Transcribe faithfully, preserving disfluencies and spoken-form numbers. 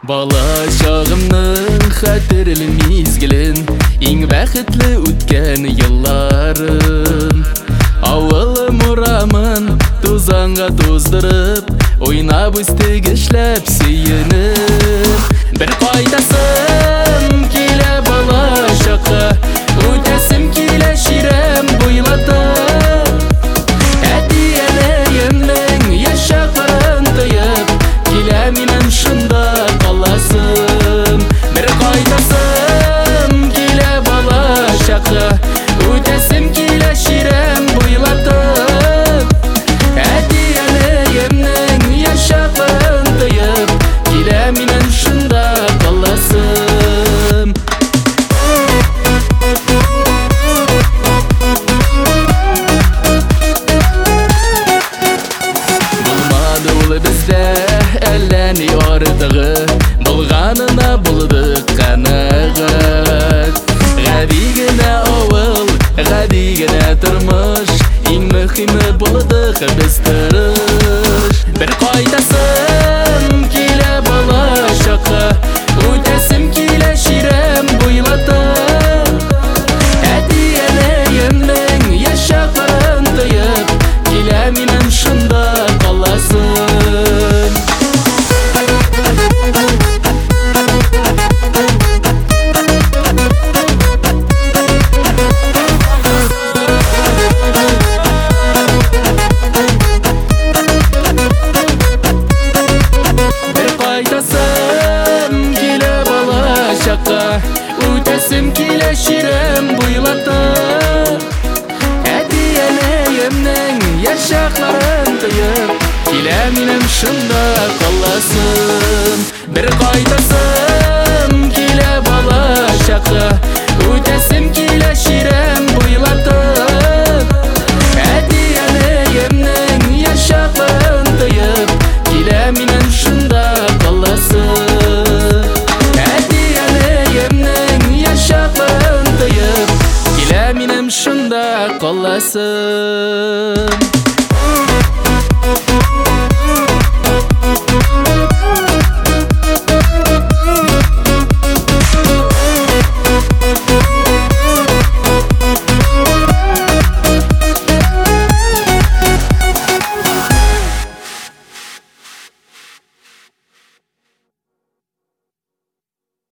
Бала чагымның хәтерле мизгелен, иң бәхетле үткән елларын, авылым урамын тузанга туздырып, уйнап үстек эшләп сөенеп. Бер кайтасым килә бала чакка, үтәсем килә ширем буйлатып, әтиәнәемнең яшакларын тоеп, килә минем шунда каласым. Бер кайтасым килә бала чакка, үтәсем килә ширем буйлатып, әтиәнәемнең яшакларын тоеп, килә минем шунда каласым. Булмады ул бездә әллә ни артыгы, булганына булдык канәгать. Гади генә авыл, гади генә тормыш, иң мөһиме булдык без тырыш. Бер кайтасым килә бала чакка, үтәсем килә ширем буйлатып, әтиәнәемнең яшакларын тоеп, килә минем шунда каласым. Кайтасым килә бала чакка, үтәсем килә ширем буйлатып, әтиәнәемнең яшакларын тоеп, килә минем шунда каласым. Бер кайтасым килә бала чакка, үтәсем килә ширем буйлатып, әтиәнәемнең яшакларын тоеп, килә минем шунда каласым. Әтиәнәемнең яшакларын тоеп, килә минем шунда каласым.